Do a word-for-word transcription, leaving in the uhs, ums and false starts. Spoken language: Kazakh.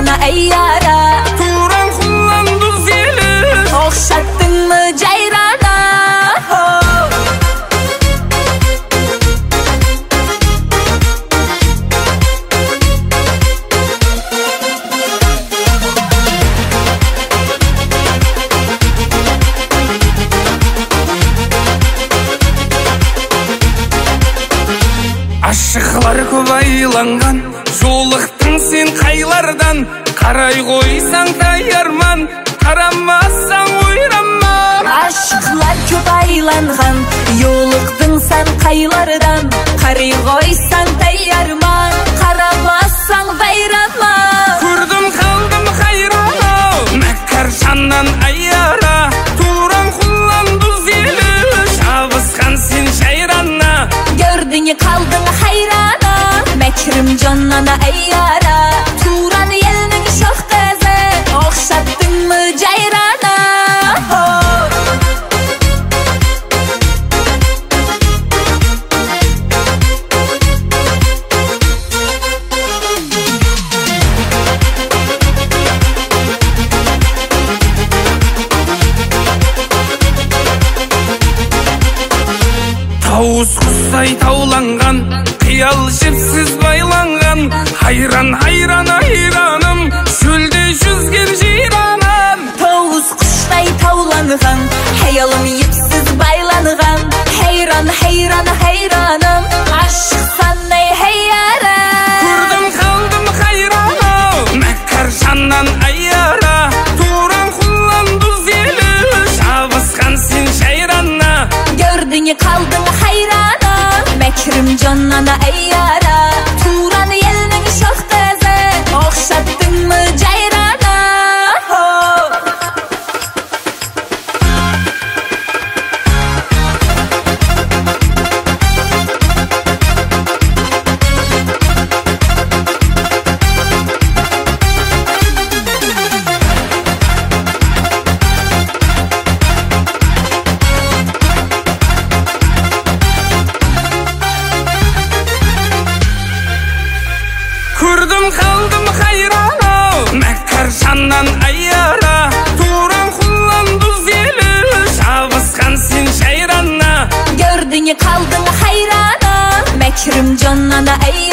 ana ey yara. Turan kullandı zeli, Okşattın mı cayrana? Aşıklar көп айланған, жолықтың сен қайлардан. Қарай қойсаң таярман, қарамасаң ойраман. Aşıklar көп айланған, yoluqdың sen qaylardan. Қарай қойсаң таярман, қарамасаң вайранман. Көрдім қалдым қайрана, мәккар жаннан аяра. Туран құланды зелі, жабысқан сен жайрана. Gördün kaldın hayrana, mekrim canına ey yara. Turan yelinin şox qızı, okşattın mı cayrana? Тауыз құстай тауланған, қиял жіпсіз байланған. Хайран, хайран, айраным, шөлде жүзген жиранам. Tavus kuştay tavlanğan, hayalım yipsiz baylanğan. Hayran, hayran, hayranım, aşık sanay hey yara. Көрдім қалдым қайрана, мәккар жаннан аяра. Туран құланды зелі, жабысқан сен жайрана. Gördün kaldın hayrana, mekrim canına ey yara. Turan yelinin şox qızı, okşattın mı cayrana? Көрдім қалдым қайрана, мәккар жаннан аяра. Туран құланды зелі, жабысқан сен жайрана. Gördün kaldın hayrana, mekrim canına ey